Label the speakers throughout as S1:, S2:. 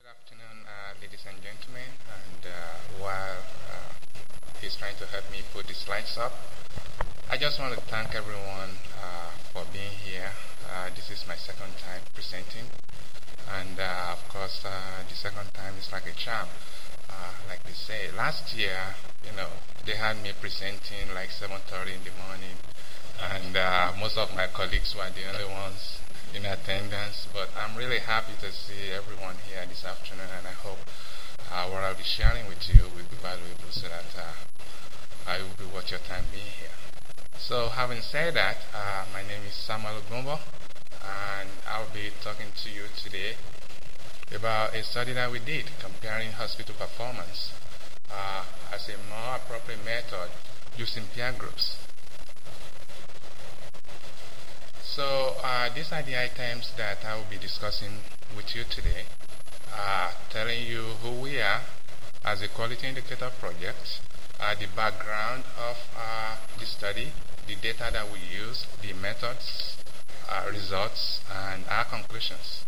S1: afternoon, ladies and gentlemen. And while he's trying to help me put the slides up, I just want to thank everyone for being here. This is my second time presenting, and of course, the second time is like a charm. Like they say, last year, they had me presenting like 7:30 in the morning, and most of my colleagues were the only ones in attendance, but I'm really happy to see everyone here this afternoon, and I hope what I'll be sharing with you will be valuable so that I will be worth your time being here. So having said that, my name is Samuel Gumbo, and I'll be talking to you today about a study that we did comparing hospital performance as a more appropriate method using peer groups. So these are the items that I will be discussing with you today, telling you who we are as a quality indicator project, the background of the study, the data that we use, the methods, results, and our conclusions.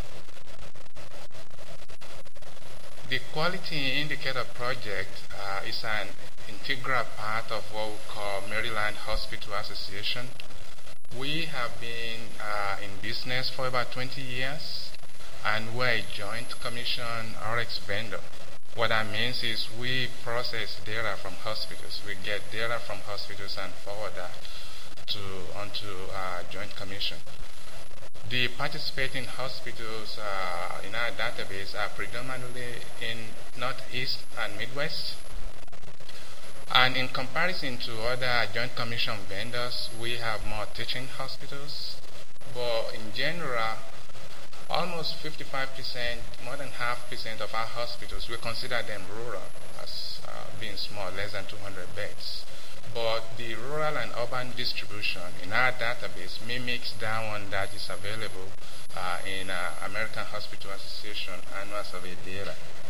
S1: The Quality Indicator Project is an integral part of what we call Maryland Hospital Association. We have been in business for about 20 years, and we're a joint commission RX vendor. What that means is we process data from hospitals. We get data from hospitals and forward that onto our joint commission. The participating hospitals in our database are predominantly in Northeast and Midwest. And in comparison to other joint commission vendors, we have more teaching hospitals. But in general, almost 55%, more than half percent of our hospitals, we consider them rural as being small, less than 200 beds. But the rural and urban distribution in our database mimics that one that is available in American Hospital Association annual survey data.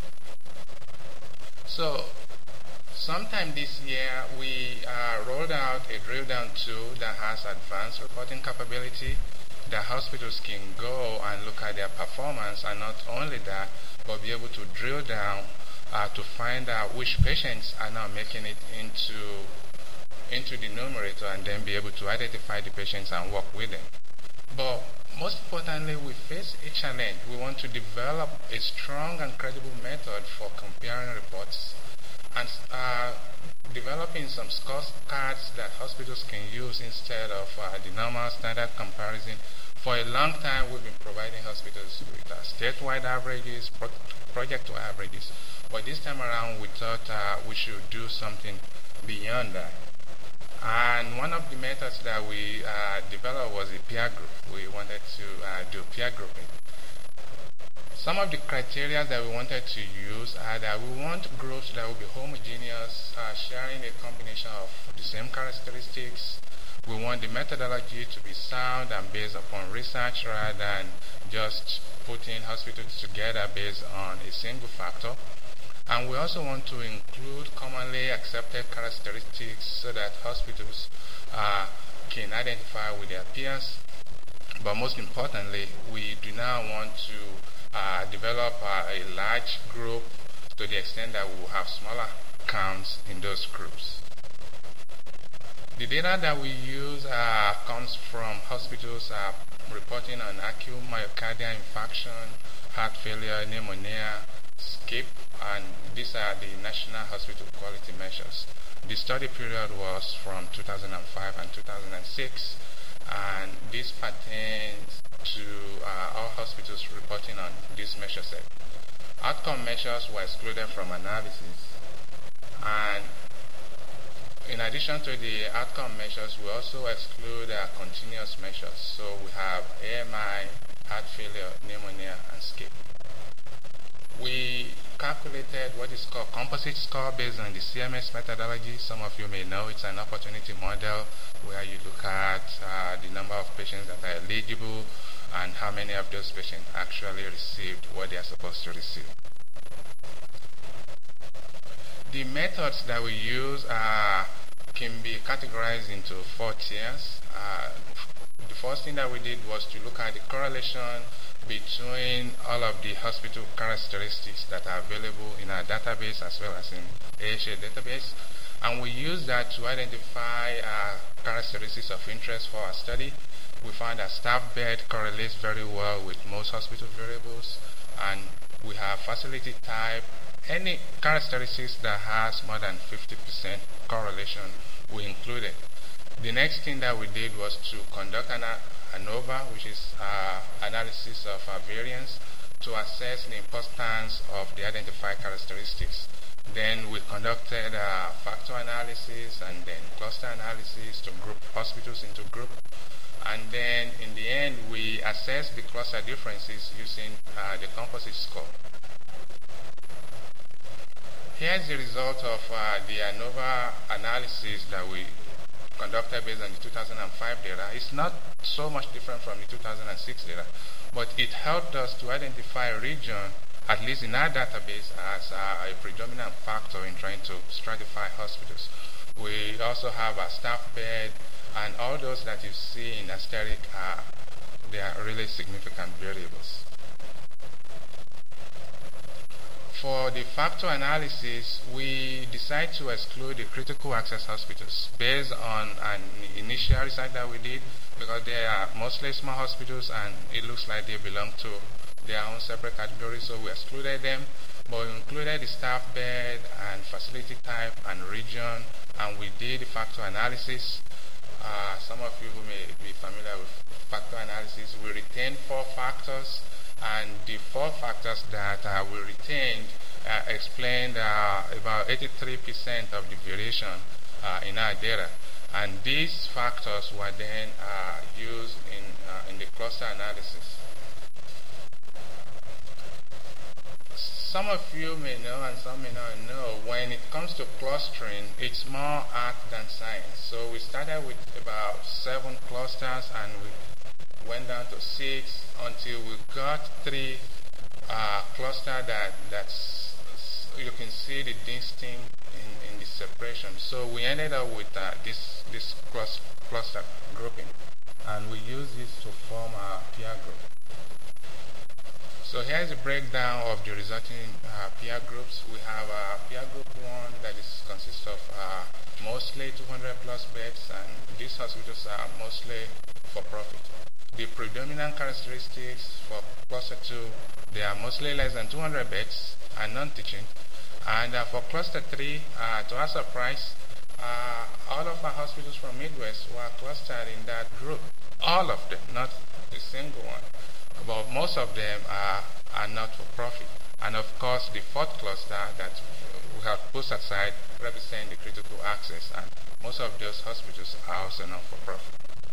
S1: So sometime this year, we rolled out a drill down tool that has advanced reporting capability that hospitals can go and look at their performance, and not only that, but be able to drill down to find out which patients are now making it into the numerator, and then be able to identify the patients and work with them. But most importantly, we face a challenge. We want to develop a strong and credible method for comparing reports and developing some scorecards that hospitals can use instead of the normal standard comparison. For a long time, we've been providing hospitals with statewide averages, project averages, but this time around we thought we should do something beyond that. And one of the methods that we developed was a peer group. We wanted to do peer grouping. Some of the criteria that we wanted to use are that we want groups that will be homogeneous, sharing a combination of the same characteristics. We want the methodology to be sound and based upon research rather than just putting hospitals together based on a single factor. And we also want to include commonly accepted characteristics so that hospitals can identify with their peers. But most importantly, we do not want to develop a large group to the extent that we will have smaller counts in those groups. The data that we use comes from hospitals reporting on acute myocardial infarction, heart failure, pneumonia, SCIP, and these are the National Hospital Quality Measures. The study period was from 2005 and 2006, and this pertains to all hospitals reporting on this measure set. Outcome measures were excluded from analysis, and in addition to the outcome measures, we also exclude continuous measures. So we have AMI, heart failure, pneumonia, and SCIP. We calculated what is called composite score based on the CMS methodology. Some of you may know it's an opportunity model where you look at the number of patients that are eligible and how many of those patients actually received what they are supposed to receive. The methods that we use can be categorized into 4 tiers. The first thing that we did was to look at the correlation between all of the hospital characteristics that are available in our database as well as in AHA database. And we used that to identify characteristics of interest for our study. We found that staff bed correlates very well with most hospital variables, and we have facility type. Any characteristics that has more than 50% correlation, we included. The next thing that we did was to conduct an ANOVA, which is analysis of variance, to assess the importance of the identified characteristics. Then we conducted factor analysis and then cluster analysis to group hospitals into group. And then in the end, we assessed the cluster differences using the composite score. Here's the result of the ANOVA analysis that we conducted based on the 2005 data. It's not so much different from the 2006 data, but it helped us to identify a region, at least in our database, as a predominant factor in trying to stratify hospitals. We also have a staff bed, and all those that you see in asterisk, they are really significant variables. For the factor analysis, we decide to exclude the critical access hospitals based on an initial research that we did, because they are mostly small hospitals and it looks like they belong to their own separate category, so we excluded them. But we included the staff bed and facility type and region, and we did the factor analysis. Some of you who may be familiar with factor analysis, we retained 4 factors, and the 4 factors that we retained explained about 83% of the variation in our data. And these factors were then used in the cluster analysis. Some of you may know and some may not know, when it comes to clustering, it's more art than science. So we started with about 7 clusters and we went down to 6 until we got 3 clusters that's you can see the distinct in the separation. So we ended up with this cluster grouping, and we use this to form our peer group. So here's a breakdown of the resulting peer groups. We have peer group 1 that consists of mostly 200 plus beds, and these hospitals are mostly for profit. The predominant characteristics for cluster 2, they are mostly less than 200 beds and non-teaching. And for cluster 3, to our surprise, all of our hospitals from Midwest were clustered in that group. All of them, not a single one. But most of them are not for profit. And of course, the 4th cluster that we have put aside represent the critical access, and most of those hospitals are also not for profit.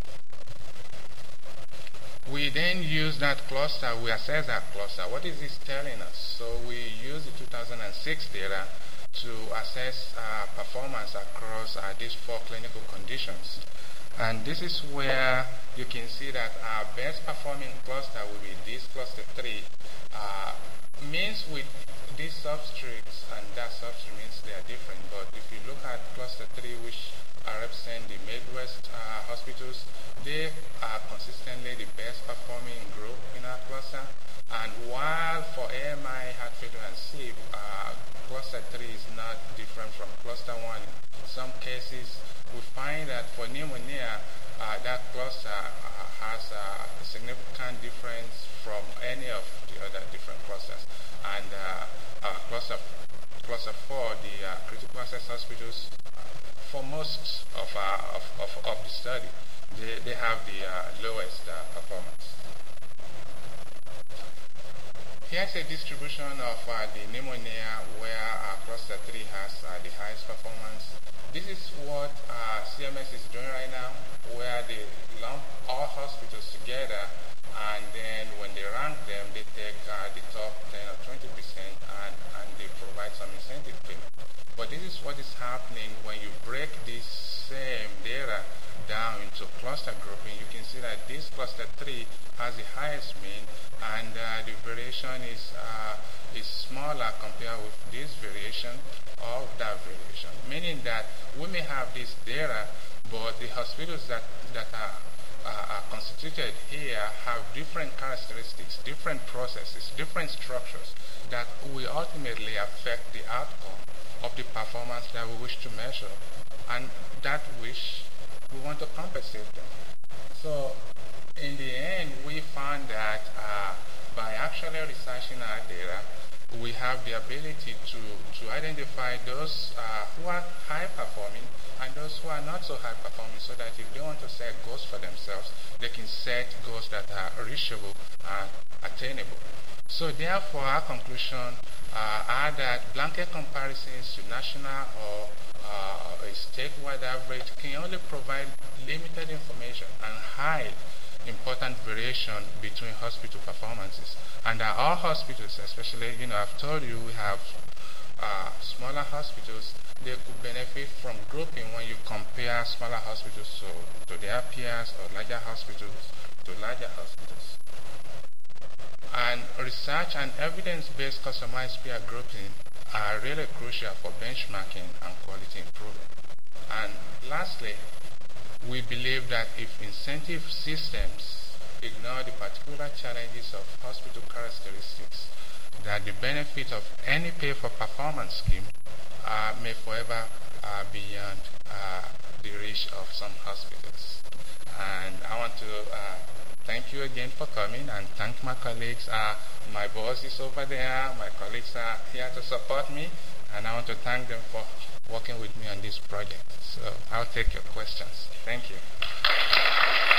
S1: We then use that cluster, we assess that cluster. What is this telling us? So we use the 2006 data to assess performance across these 4 clinical conditions. And this is where you can see that our best performing cluster will be this cluster 3. Means with these substrates and that substrate means they are different. But if you look at cluster 3, which represent the Midwest hospitals, they are consistently the best performing group in our cluster. And while for AMI, heart failure, and sleep, cluster 3 is not different from cluster 1. In some cases, we find that for pneumonia, that cluster has a significant difference from any of the other different clusters. And cluster 4, the critical access hospitals, for most of the study, they have the lowest performance. Here's a distribution of the pneumonia where cluster 3 has the highest performance. This is what CMS is doing right now, where they lump all hospitals together, and then when they rank them, they take the top 10 or 20% and they provide some incentive payment. But this is what is happening when you break this same data down into cluster grouping. You can see that this cluster 3 has the highest mean, and the variation is smaller compared with this variation of that variation, meaning that we may have this data, but the hospitals that are constituted here have different characteristics, different processes, different structures that will ultimately affect the outcome of the performance that we wish to measure, and that which we want to compensate them. So in the end, we found that by actually researching our data, we have the ability to identify those who are high performing and those who are not so high performing, so that if they want to set goals for themselves, they can set goals that are reachable and attainable. So therefore, our conclusion are that blanket comparisons to national or a statewide average can only provide limited information and hide important variation between hospital performances. And our hospitals, especially, I've told you we have smaller hospitals, they could benefit from grouping when you compare smaller hospitals to their peers, or larger hospitals to larger hospitals. And research and evidence-based customized peer grouping are really crucial for benchmarking and quality improvement. And lastly, we believe that if incentive systems ignore the particular challenges of hospital characteristics, that the benefit of any pay-for-performance scheme may forever be beyond the reach of some hospitals. And I want to thank you again for coming, and thank my colleagues. My boss is over there. My colleagues are here to support me, and I want to thank them for working with me on this project. So I'll take your questions. Thank you.